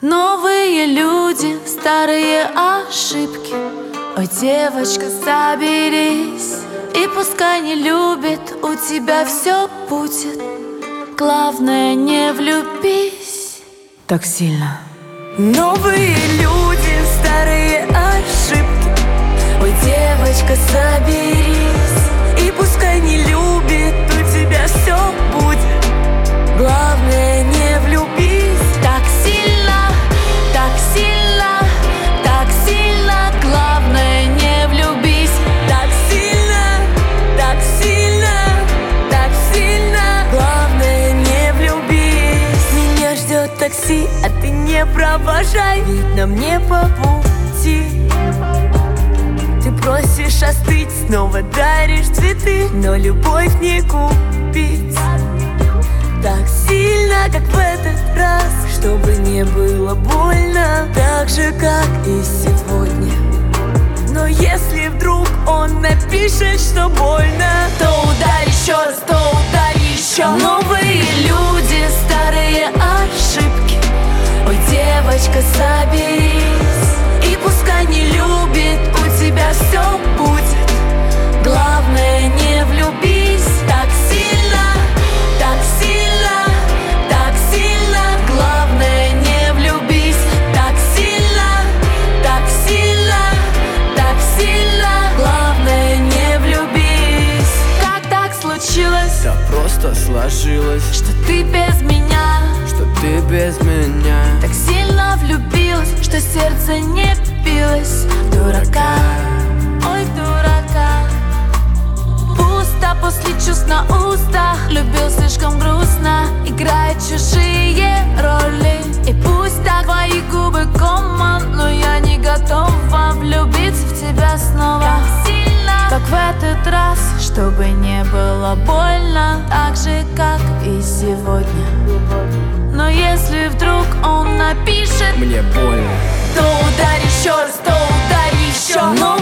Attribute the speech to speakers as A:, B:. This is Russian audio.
A: Новые люди, старые ошибки. Ой, девочка, соберись. И пускай не любит, у тебя все будет. Главное, не влюбись так сильно.
B: Новые люди, старые ошибки. Ой, девочка, соберись. И пускай не любит, у тебя все будет. Главное, не влюбись
A: так сильно, так сильно, так сильно. Главное, не влюбись
B: так сильно, так сильно, так сильно. Главное, не влюбись. Меня ждет такси, а ты не провожай, ведь нам не по пути. Ты просишь остыть, снова даришь цветы, но любовь не купить так сильно, как в этот раз, чтобы не было больно, так же, как и сегодня. Но если вдруг он напишет, что больно,
A: то ударь еще раз, то ударь еще. Новые люди, старые ошибки. Ой, девочка, соберись. И пускай не любит, у тебя все будет. Главное, не влюбись так сильно, так сильно, так сильно. Главное, не влюбись так сильно, так сильно, так сильно. Главное, не влюбись. Как так случилось?
C: Да просто сложилось,
A: что ты без меня,
C: что ты без меня.
A: Так сильно влюбилась, что сердце не билось. Дурака, ой, дурака. Пусто после чувств на устах. Любил слишком грустно, играет чужие роли. И пусть так твои губы кома, но я не готова влюбиться в тебя снова так сильно, как в этот раз, чтобы не было больно, так же, как и сегодня. Но если вдруг он напишет
C: мне больно,
A: то ударь еще раз, то ударь еще.